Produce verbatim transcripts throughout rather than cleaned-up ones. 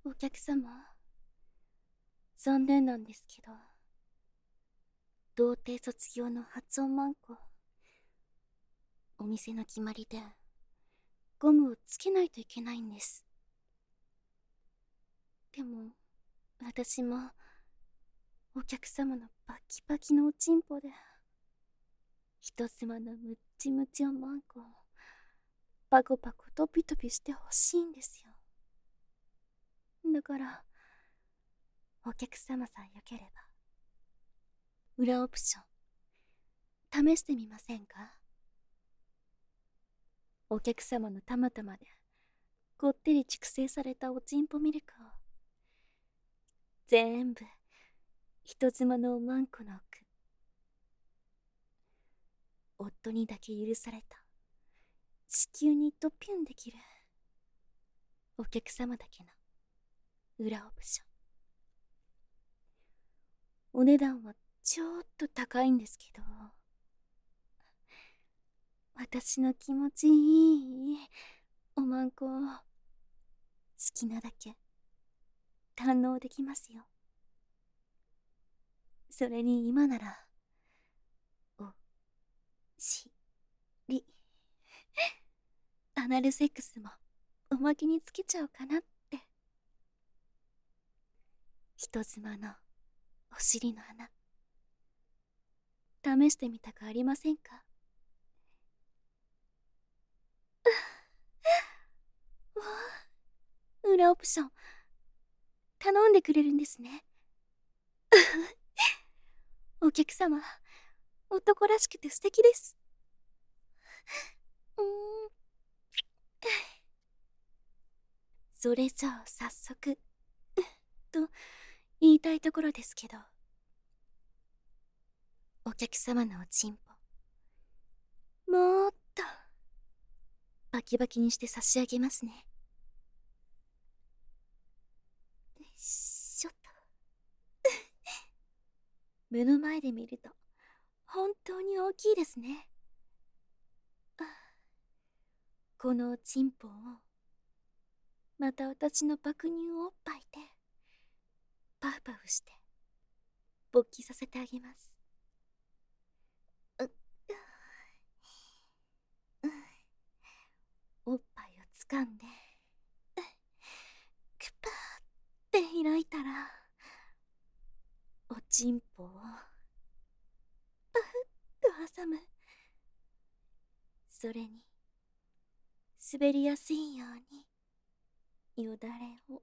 お客様、残念なんですけど、童貞卒業の発音マンコ、お店の決まりでゴムをつけないといけないんです。でも私もお客様のバキバキのおちんぽで人妻のムッチムチおマンコをパコパコトピトピしてほしいんですよ。だからお客様さえよければ裏オプション試してみませんか？お客様のたまたまでこってり熟成されたおちんぽミルクを全部人妻のおまんこの奥、夫にだけ許された地球にドピュンできるお客様だけの裏オプション。お値段はちょっと高いんですけど、私の気持ちいいおまんこを好きなだけ堪能できますよ。それに今ならおしりアナルセックスもおまけにつけちゃおうかなって。人妻のお尻の穴試してみたくありませんか？わあ、裏オプション頼んでくれるんですね。お客様、男らしくて素敵です。うーん。それじゃあ早速と言いたいところですけど、お客様のおちんぽもっとバキバキにして差し上げますね。よいしょっと。目の前で見ると本当に大きいですね。このおちんぽをまた私の爆乳おっぱいでパフパフして勃起させてあげます。うっうおっぱいを掴んでクパーって開いたらおちんぽをパフッと挟む。それに滑りやすいようによだれを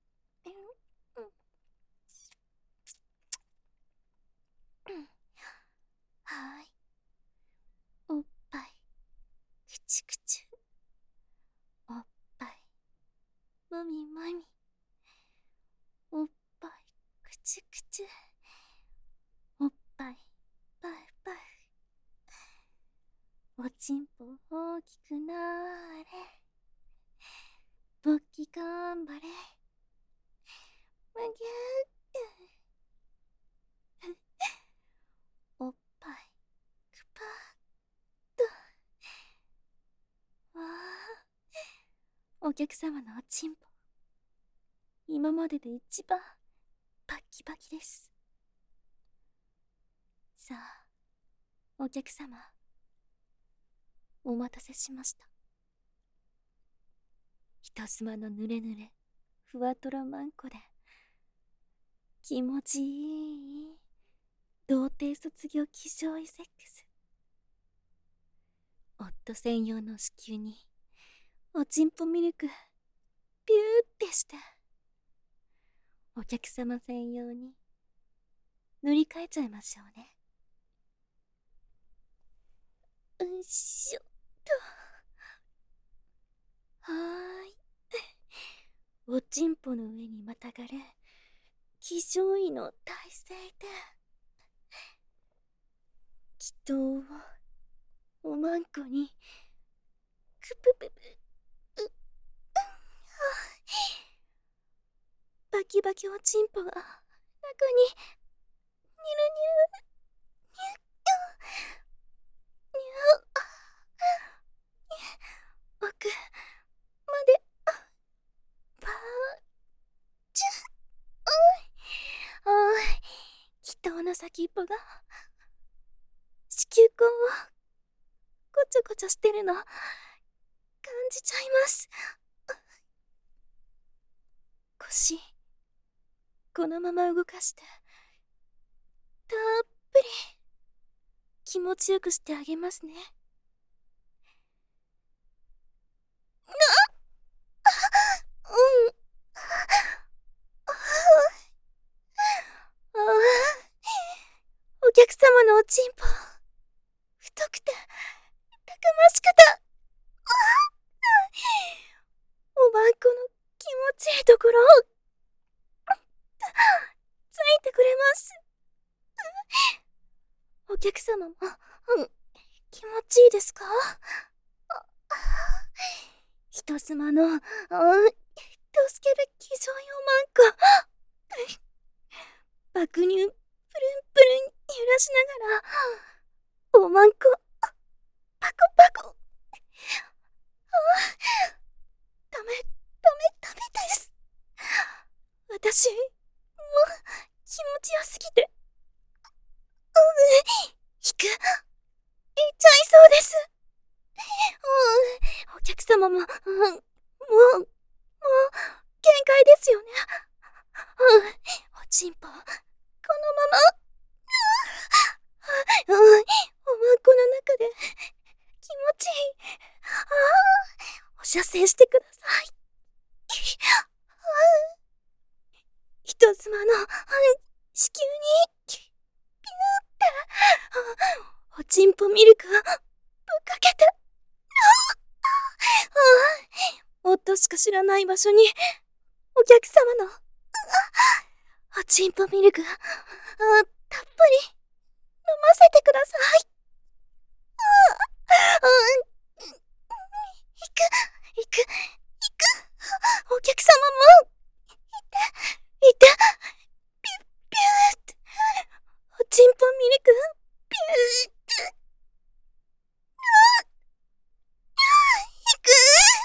はい、おっぱいくちゅくちゅ、おっぱいもみもみ、おっぱいくちゅくちゅ、おっぱいパフパフ、おちんぽ大きくなーれ、勃起頑張れ、むぎゅーおっぱいくぱーっと。わあ、お客様のおちんぽ今までで一番バッキバキです。さあお客様、お待たせしました。人妻のぬれぬれふわとろまんこで気持ちいい童貞卒業気象医セックス。夫専用の子宮におちんぽミルクピューってしてお客様専用に塗り替えちゃいましょうね。うんしょっと。はーい。おちんぽの上にまたがる気象医の体勢で祈祷をおまんこにクプププうっバキバキおちんぽが中にニュルニュルニュッニュッ奥までパーの先っぽが子宮口をごちょごちょしてるの感じちゃいます。腰このまま動かしてたっぷり気持ちよくしてあげますね。うん。ああ、お客様のおちんぽ太くてたくましくて、おばんこの気持ちいいところをついてくれます。お客様も、うん、気持ちいいですか？人妻の、うん、助ける気丈よまんこ。爆乳プルンプルン揺らしながらおまんこパコパコ。ダメダメダメです。私もう気持ちよすぎて、うん、引く、いっちゃいそうです。うん、お客様も、うん、もうもう限界ですよね。うん、おちんぽこのまま、うん、おまんこの中で気持ちいい。ああ、お射精してください。人妻の、うん、子宮にピューっておちんぽミルクをぶっかけて、夫しか知らない場所にお客様のおちんぽミルクたっぷり飲ませてください。うん、行く行く行く。お客様もいていて、ピュッピューっておちんぽミルクピューって行く。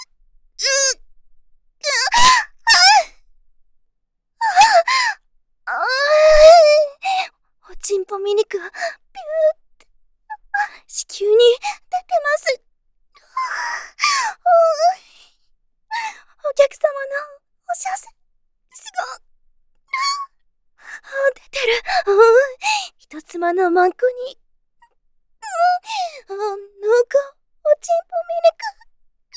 おちんぽミルクがピューって子宮に出てます。お客様のお射精すごい出てる。人妻のマンコに濃厚おちんぽミルク。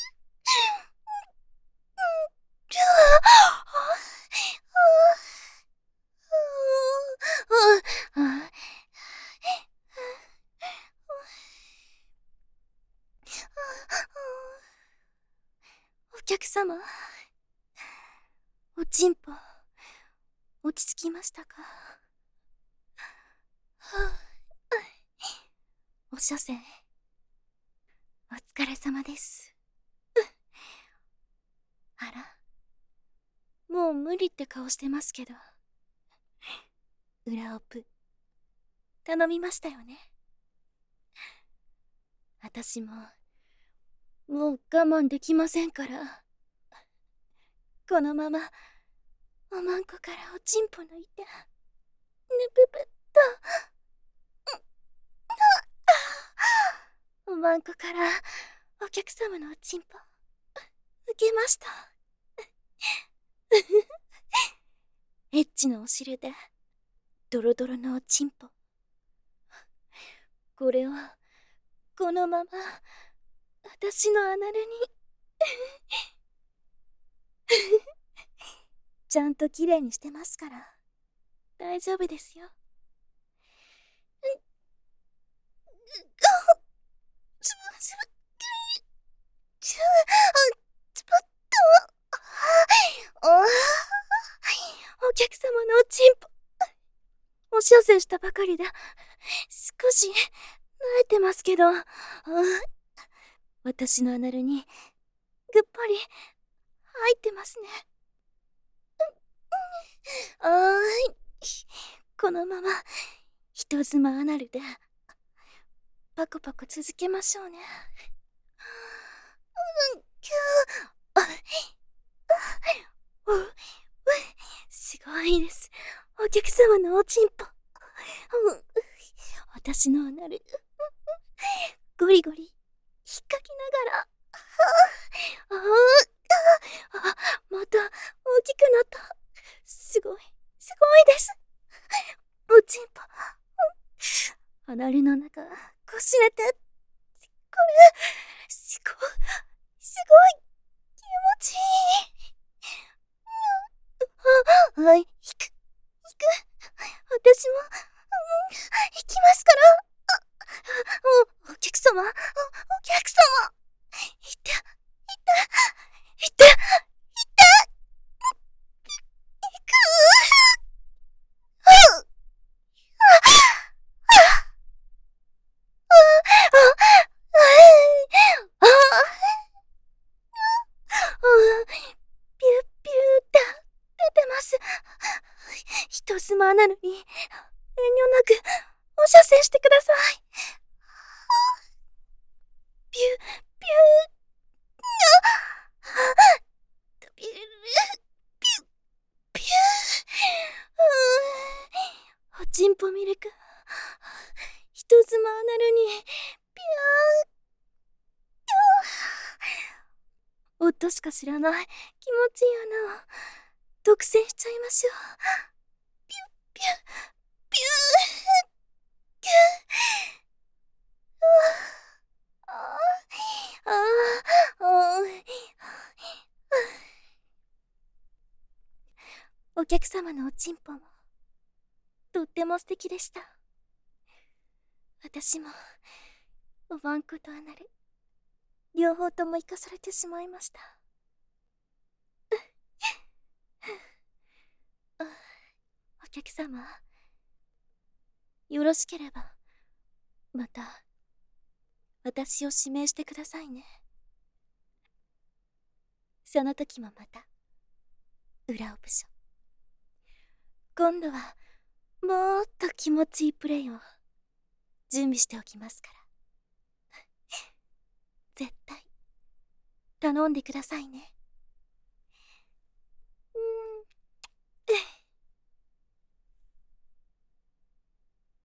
お客様、おちんぽ落ち着きましたか？お射精お疲れ様です。あら、もう無理って顔してますけど、裏オプ頼みましたよね。私ももう我慢できませんから、このままおまんこからおちんぽ抜いてぬぷぷっと、おまんこからお客様のおちんぽ受けました。エッチなお汁でドロドロのおちんぽ、これをこのまま私のアナルにちゃんときれいにしてますから大丈夫ですよ。つぶつぶつぶつぶっと、お客様のおちんぽお射精したばかりで少し慣れてますけど、私のアナルにぐっぽり入ってますね。あーい、このまま人妻アナルでパコパコ続けましょうね。うん、きゅー、すごいです。お客様のおちんぽ私のアナルゴリゴリ引っかきながら、ああ、また大きくなった。すごい、すごいです。おちんぽ、アナルの中こしれて、これすごい、すごい気持ちいい。あ、はい、引く、引く。私も、うん、引きますから。お、お客様、お、お客様。いた、いた、いた、いた。いくー。あ、あ、あ、あ、ピュッピューだ、出てます。人妻なのに、遠慮なく、お射精してください。ピュッピュー、ピュッ、ピュッ、ピュー。おちんぽミルク、人妻アナルに、ピュー。夫しか知らない気持ちいい穴を独占しちゃいましょう。ピュッピュッピュー、ピュー。ああああ、お客様のおちんぽもとっても素敵でした。私もおばんことアナル両方とも生かされてしまいました。お客様、よろしければまた私を指名してくださいね。その時もまた裏オプション、今度はもっと気持ちいいプレイを準備しておきますから絶対頼んでくださいね。